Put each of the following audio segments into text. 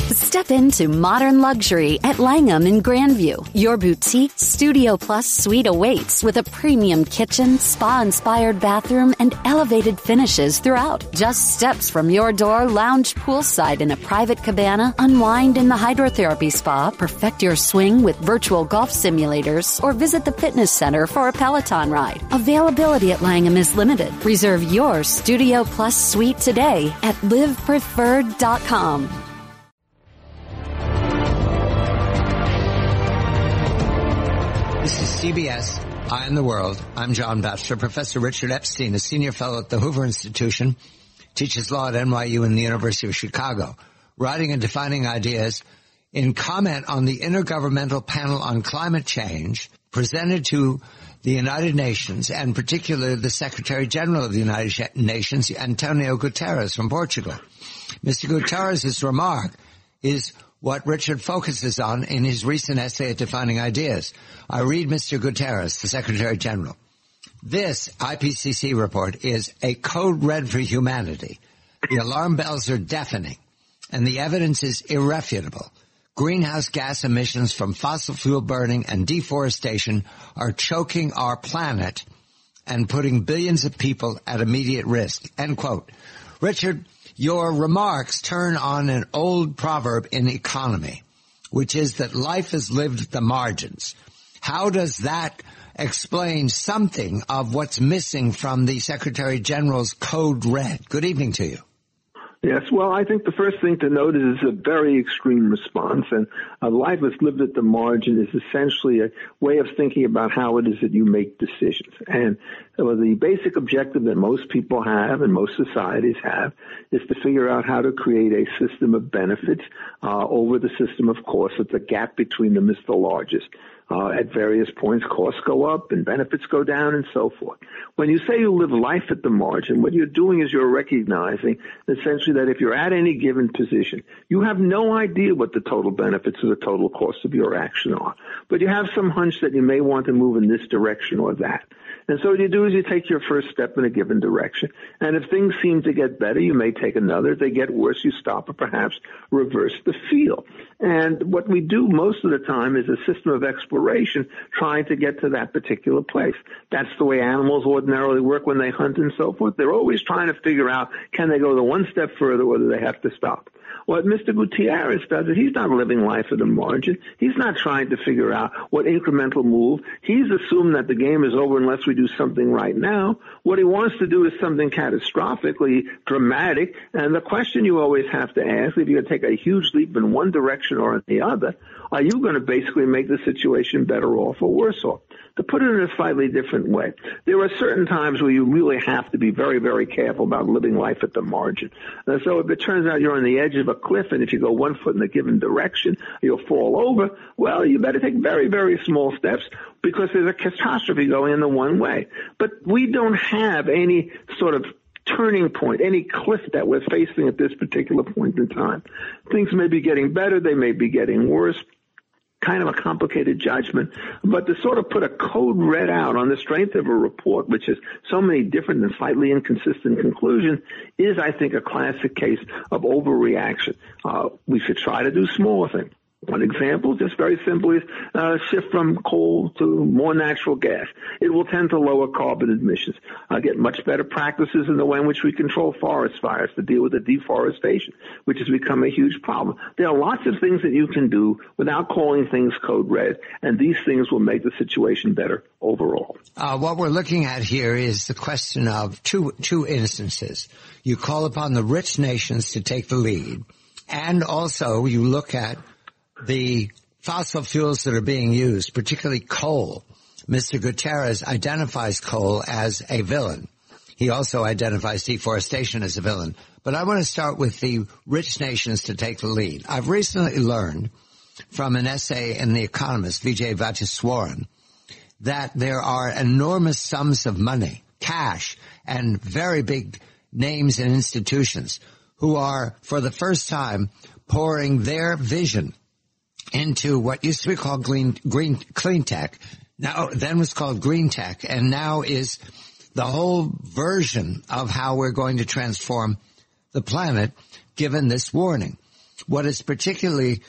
Step into modern luxury at Langham in Grandview. Your boutique Studio Plus suite awaits with a premium kitchen, spa-inspired bathroom, and elevated finishes throughout. Just steps from your door, lounge poolside in a private cabana, unwind in the hydrotherapy spa, perfect your swing with virtual golf simulators, or visit the fitness center for a Peloton ride. Availability at Langham is limited. Reserve your Studio Plus suite today at livepreferred.com. This is CBS, Eye on the World. I'm John Batchelor. Professor Richard Epstein, a senior fellow at the Hoover Institution, teaches law at NYU and the University of Chicago, writing and defining ideas in comment on the Intergovernmental Panel on Climate Change presented to the United Nations, and particularly the Secretary General of the United Nations, Antonio Guterres from Portugal. Mr. Guterres' remark is what Richard focuses on in his recent essay at Defining Ideas. I read Mr. Guterres, the Secretary General. This IPCC report is a code red for humanity. The alarm bells are deafening, and the evidence is irrefutable. Greenhouse gas emissions from fossil fuel burning and deforestation are choking our planet and putting billions of people at immediate risk. End quote. Richard, your remarks turn on an old proverb in economy, which is that life is lived at the margins. How does that explain something of what's missing from the Secretary General's Code Red? Good evening to you. Yes, well, I think the first thing to note is a very extreme response, and life is lived at the margin is essentially a way of thinking about how it is that you make decisions. And the basic objective that most people have and most societies have is to figure out how to create a system of benefits over the system of costs. That the gap between them is the largest. At various points, costs go up and benefits go down and so forth. When you say you live life at the margin, what you're doing is you're recognizing essentially that if you're at any given position, you have no idea what the total benefits or the total costs of your action are. But you have some hunch that you may want to move in this direction or that. And so what you do is you take your first step in a given direction. And if things seem to get better, you may take another. If they get worse, you stop or perhaps reverse the field. And what we do most of the time is a system of exploration trying to get to that particular place. That's the way animals ordinarily work when they hunt and so forth. They're always trying to figure out, can they go the one step further or do they have to stop? What Mr. Guterres does is he's not living life at the margin. He's not trying to figure out what incremental move. He's assumed that the game is over unless we do something right now. What he wants to do is something catastrophically dramatic. And the question you always have to ask, if you're going to take a huge leap in one direction or in the other, are you going to basically make the situation better off or worse off? To put it in a slightly different way, there are certain times where you really have to be very, very careful about living life at the margin. So if it turns out you're on the edge of a cliff and if you go 1 foot in a given direction, you'll fall over, well, you better take very, very small steps because there's a catastrophe going in the one way. But we don't have any sort of turning point, any cliff that we're facing at this particular point in time. Things may be getting better, they may be getting worse. Kind of a complicated judgment, but to sort of put a code red out on the strength of a report, which has so many different and slightly inconsistent conclusions, is, I think, a classic case of overreaction. We should try to do smaller things. One example, just very simply, is shift from coal to more natural gas. It will tend to lower carbon emissions, get much better practices in the way in which we control forest fires to deal with the deforestation, which has become a huge problem. There are lots of things that you can do without calling things code red, and these things will make the situation better overall. What we're looking at here is the question of two instances. You call upon the rich nations to take the lead, and also you look at the fossil fuels that are being used, particularly coal. Mr. Guterres identifies coal as a villain. He also identifies deforestation as a villain. But I want to start with the rich nations to take the lead. I've recently learned from an essay in The Economist, Vijay Vajaswaran, that there are enormous sums of money, cash, and very big names and institutions who are, for the first time, pouring their vision into what used to be called clean tech, now then was called green tech, and now is the whole version of how we're going to transform the planet given this warning. what is particularly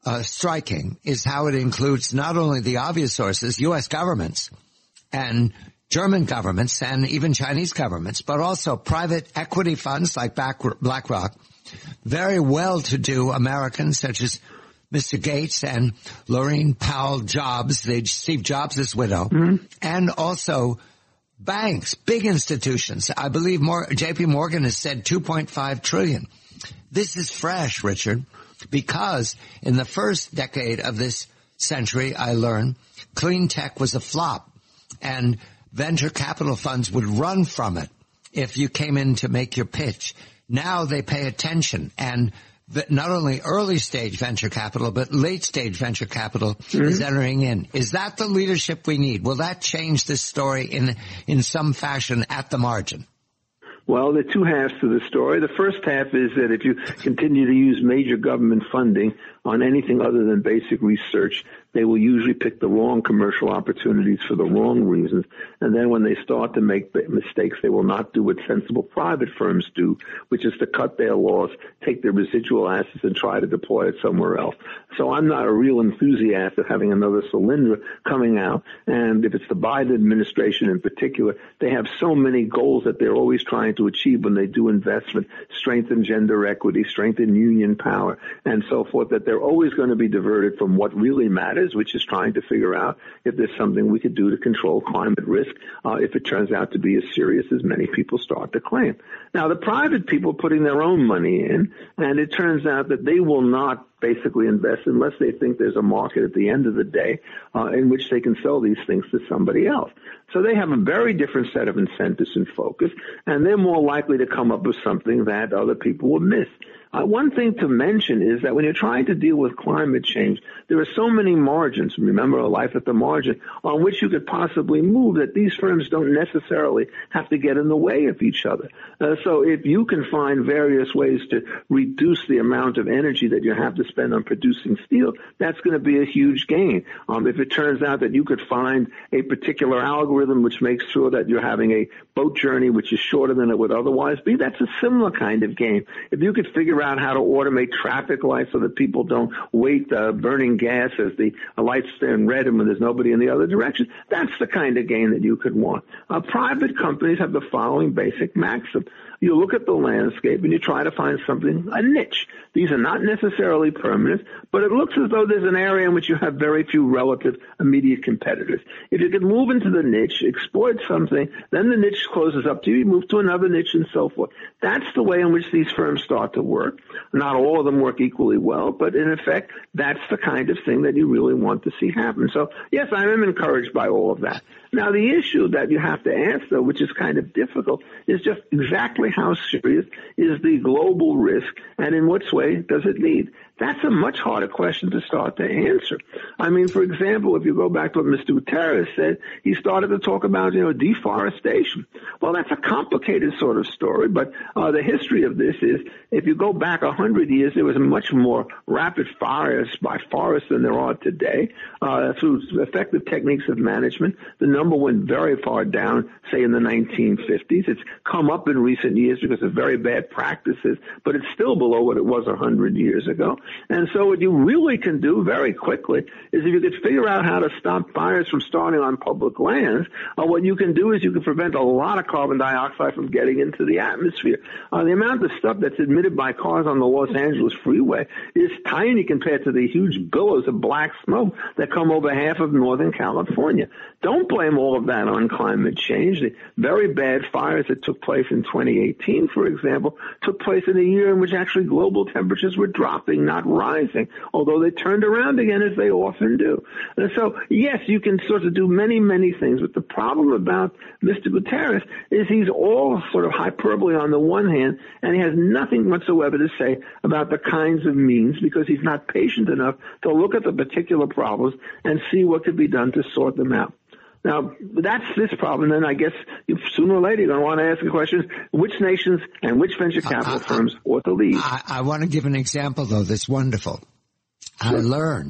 striking is how it includes not only the obvious sources, U.S. governments and German governments and even Chinese governments, but also private equity funds like BlackRock, very well-to-do Americans such as Mr. Gates and Laurene Powell Jobs, Steve Jobs' widow, and also banks, big institutions. I believe J.P. Morgan has said $2.5 trillion. This is fresh, Richard, because in the first decade of this century, I learned clean tech was a flop and venture capital funds would run from it if you came in to make your pitch. Now they pay attention, and not only early stage venture capital, but late stage venture capital is entering in. Is that the leadership we need? Will that change this story in some fashion at the margin? Well, there are two halves to the story. The first half is that if you continue to use major government funding on anything other than basic research, they will usually pick the wrong commercial opportunities for the wrong reasons. And then when they start to make mistakes, they will not do what sensible private firms do, which is to cut their loss, take their residual assets, and try to deploy it somewhere else. So I'm not a real enthusiast of having another Solyndra coming out. And if it's the Biden administration in particular, they have so many goals that they're always trying to achieve when they do investment, strengthen gender equity, strengthen union power, and so forth, that they're always going to be diverted from what really matters, which is trying to figure out if there's something we could do to control climate risk, if it turns out to be as serious as many people start to claim. Now, the private people putting their own money in, and it turns out that they will not basically invest unless they think there's a market at the end of the day in which they can sell these things to somebody else. So they have a very different set of incentives and focus, and they're more likely to come up with something that other people will miss. One thing to mention is that when you're trying to deal with climate change, there are so many margins, remember a life at the margin, on which you could possibly move that these firms don't necessarily have to get in the way of each other. So if you can find various ways to reduce the amount of energy that you have to spend on producing steel, that's going to be a huge gain. If it turns out that you could find a particular algorithm which makes sure that you're having a boat journey which is shorter than it would otherwise be, that's a similar kind of game. If you could figure out how to automate traffic lights so that people don't wait burning gas as the lights turn red and when there's nobody in the other direction, that's the kind of gain that you could want. Private companies have the following basic maxim. You look at the landscape and you try to find something, a niche. These are not necessarily permanent, but it looks as though there's an area in which you have very few relative immediate competitors. If you can move into the niche, exploit something, then the niche closes up to you, you move to another niche and so forth. That's the way in which these firms start to work. Not all of them work equally well, but in effect, that's the kind of thing that you really want to see happen. So, yes, I am encouraged by all of that. Now, the issue that you have to ask, though, which is kind of difficult, is just exactly how serious is the global risk and in which way does it lead? That's a much harder question to start to answer. I mean, for example, if you go back to what Mr. Guterres said, he started to talk about, deforestation. Well, that's a complicated sort of story, but the history of this is if you go back 100 years, there was much more rapid fires by forests than there are today. Through effective techniques of management, the number went very far down, say in the 1950s. It's come up in recent years because of very bad practices, but it's still below what it was 100 years ago. And so what you really can do very quickly is if you could figure out how to stop fires from starting on public lands, what you can do is you can prevent a lot of carbon dioxide from getting into the atmosphere. The amount of stuff that's emitted by cars on the Los Angeles freeway is tiny compared to the huge billows of black smoke that come over half of Northern California. Don't blame all of that on climate change. The very bad fires that took place in 2018, for example, took place in a year in which actually global temperatures were dropping, not rising, although they turned around again as they often do. And so, yes, you can sort of do many, many things, but the problem about Mr. Guterres is he's all sort of hyperbole on the one hand, and he has nothing whatsoever to say about the kinds of means because he's not patient enough to look at the particular problems and see what could be done to sort them out. Now, that's this problem, and I guess sooner or later you're going to want to ask the question, which nations and which venture capital firms ought to lead? I want to give an example, though, that's wonderful. Sure.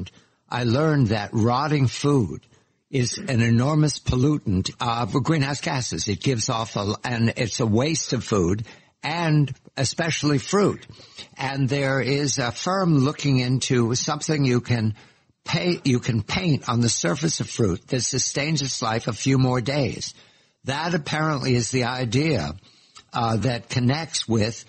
I learned that rotting food is an enormous pollutant of greenhouse gases. It gives off and it's a waste of food, and especially fruit. And there is a firm looking into something you can paint on the surface of fruit that sustains its life a few more days. That apparently is the idea that connects with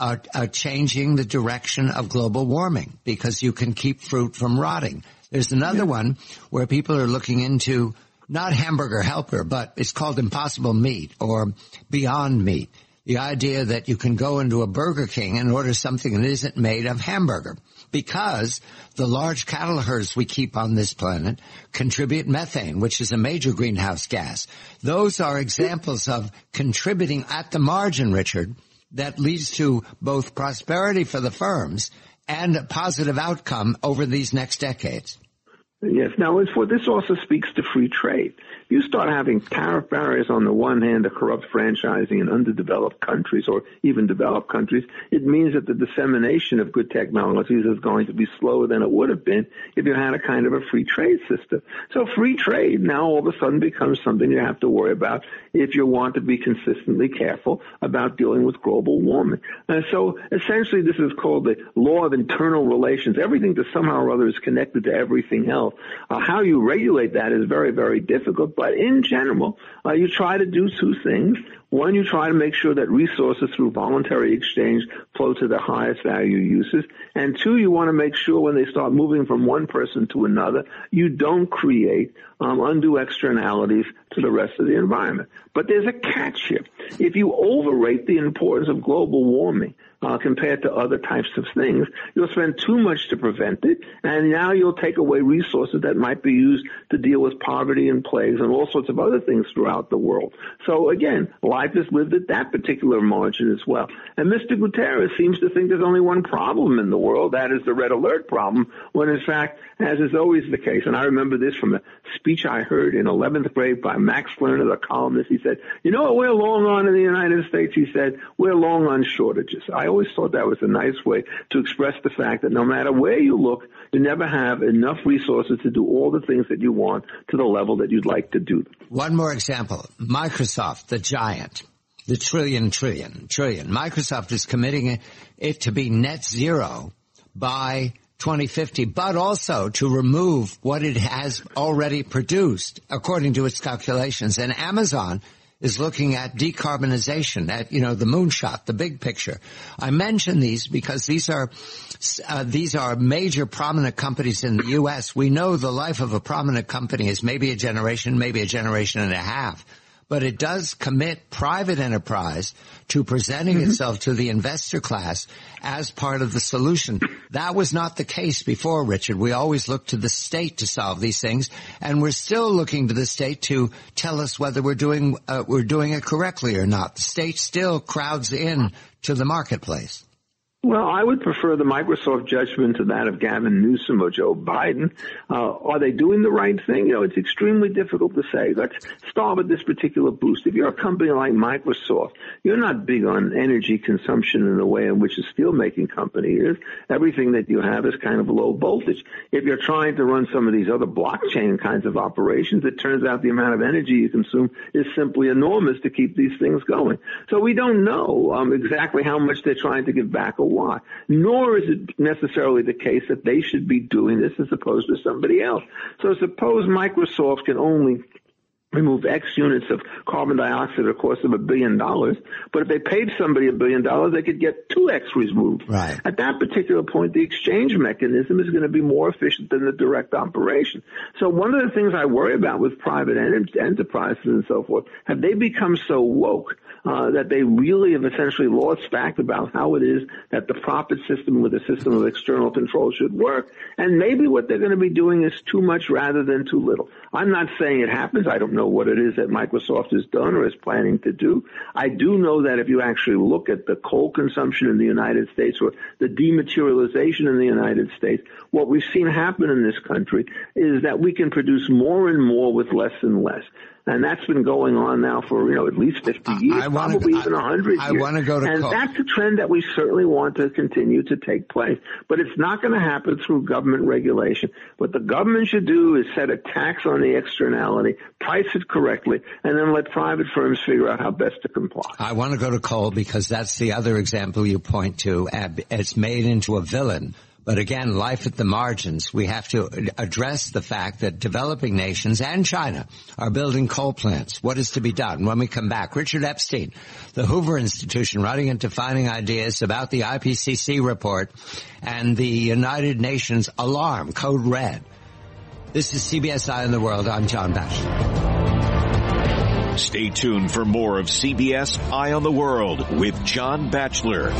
changing the direction of global warming, because you can keep fruit from rotting. There's another one where people are looking into not Hamburger Helper, but it's called Impossible Meat or Beyond Meat. The idea that you can go into a Burger King and order something that isn't made of hamburger, because the large cattle herds we keep on this planet contribute methane, which is a major greenhouse gas. Those are examples of contributing at the margin, Richard, that leads to both prosperity for the firms and a positive outcome over these next decades. Yes. Now, this also speaks to free trade. You start having tariff barriers on the one hand, the corrupt franchising in underdeveloped countries or even developed countries. It means that the dissemination of good technologies is going to be slower than it would have been if you had a kind of a free trade system. So free trade now all of a sudden becomes something you have to worry about if you want to be consistently careful about dealing with global warming. So essentially this is called the law of internal relations. Everything that somehow or other is connected to everything else. How you regulate that is very, very difficult. But in general, you try to do two things. One, you try to make sure that resources through voluntary exchange flow to the highest value uses. And two, you want to make sure when they start moving from one person to another, you don't create undue externalities to the rest of the environment. But there's a catch here. If you overrate the importance of global warming, compared to other types of things, you'll spend too much to prevent it, and now you'll take away resources that might be used to deal with poverty and plagues and all sorts of other things throughout the world. So again, life is lived at that particular margin as well. And Mr. Guterres seems to think there's only one problem in the world, that is the red alert problem, when in fact, as is always the case, and I remember this from a speech I heard in 11th grade by Max Lerner, the columnist. He said, you know what we're long on in the United States? He said, we're long on shortages. I always thought that was a nice way to express the fact that no matter where you look, you never have enough resources to do all the things that you want to the level that you'd like to do them. One more example. Microsoft, the giant, the trillion. Microsoft is committing it to be net zero by 2050, but also to remove what it has already produced, according to its calculations. And Amazon is looking at decarbonization, at, the moonshot, the big picture. I mention these because these are major prominent companies in the U.S. We know the life of a prominent company is maybe a generation and a half. But it does commit private enterprise to presenting itself to the investor class as part of the solution. That was not the case before, Richard. We always looked to the state to solve these things, and we're still looking to the state to tell us whether we're doing it correctly or not. The state still crowds in to the marketplace. Well, I would prefer the Microsoft judgment to that of Gavin Newsom or Joe Biden. Are they doing the right thing? It's extremely difficult to say. Let's start with this particular boost. If you're a company like Microsoft, you're not big on energy consumption in the way in which a steelmaking company is. Everything that you have is kind of low voltage. If you're trying to run some of these other blockchain kinds of operations, it turns out the amount of energy you consume is simply enormous to keep these things going. So we don't know exactly how much they're trying to give back or why. Nor is it necessarily the case that they should be doing this as opposed to somebody else. So suppose Microsoft can only remove X units of carbon dioxide at a cost of $1 billion, but if they paid somebody $1 billion, they could get 2X removed. Right. At that particular point, the exchange mechanism is going to be more efficient than the direct operation. So one of the things I worry about with private enterprises and so forth, have they become so woke that they really have essentially lost fact about how it is that the profit system with a system of external control should work, and maybe what they're going to be doing is too much rather than too little. I'm not saying it happens. I don't know what it is that Microsoft has done or is planning to do. I do know that if you actually look at the coal consumption in the United States or the dematerialization in the United States, what we've seen happen in this country is that we can produce more and more with less and less. And that's been going on now for, at least 50 years, probably even 100 years. I want to go to And that's a trend that we certainly want to continue to take place. But it's not going to happen through government regulation. What the government should do is set a tax on the externality, price it correctly, and then let private firms figure out how best to comply. I want to go to coal because that's the other example you point to. It's made into a villain. But again, life at the margins, we have to address the fact that developing nations and China are building coal plants. What is to be done? When we come back, Richard Epstein, the Hoover Institution, writing and defining ideas about the IPCC report and the United Nations alarm, code red. This is CBS Eye on the World. I'm John Batchelor. Stay tuned for more of CBS Eye on the World with John Batchelor.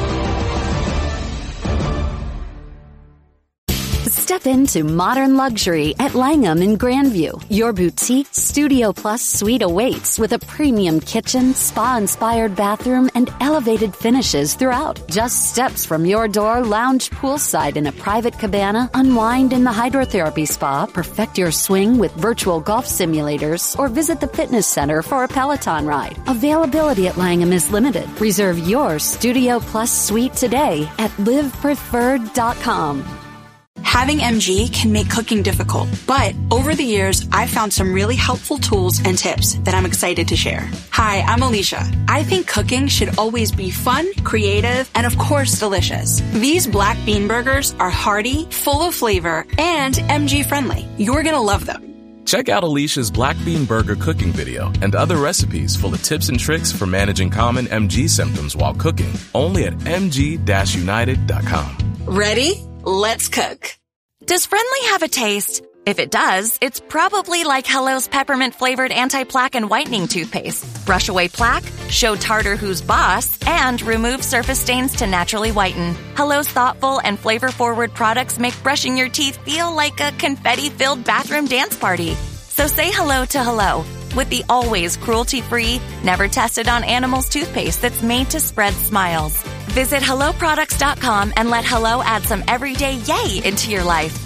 Step into modern luxury at Langham in Grandview. Your boutique Studio Plus suite awaits with a premium kitchen, spa-inspired bathroom, and elevated finishes throughout. Just steps from your door, lounge poolside in a private cabana, unwind in the hydrotherapy spa, perfect your swing with virtual golf simulators, or visit the fitness center for a Peloton ride. Availability at Langham is limited. Reserve your Studio Plus suite today at livepreferred.com. Having MG can make cooking difficult, but over the years, I've found some really helpful tools and tips that I'm excited to share. Hi, I'm Alicia. I think cooking should always be fun, creative, and of course, delicious. These black bean burgers are hearty, full of flavor, and MG friendly. You're gonna love them. Check out Alicia's Black Bean Burger cooking video and other recipes full of tips and tricks for managing common MG symptoms while cooking, only at mg-united.com. Ready? Let's cook. Does Friendly have a taste? If it does, it's probably like Hello's peppermint-flavored anti-plaque and whitening toothpaste. Brush away plaque, show tartar who's boss, and remove surface stains to naturally whiten. Hello's thoughtful and flavor-forward products make brushing your teeth feel like a confetti-filled bathroom dance party. So say hello to Hello with the always cruelty-free, never tested on animals toothpaste that's made to spread smiles. Visit HelloProducts.com and let Hello add some everyday yay into your life.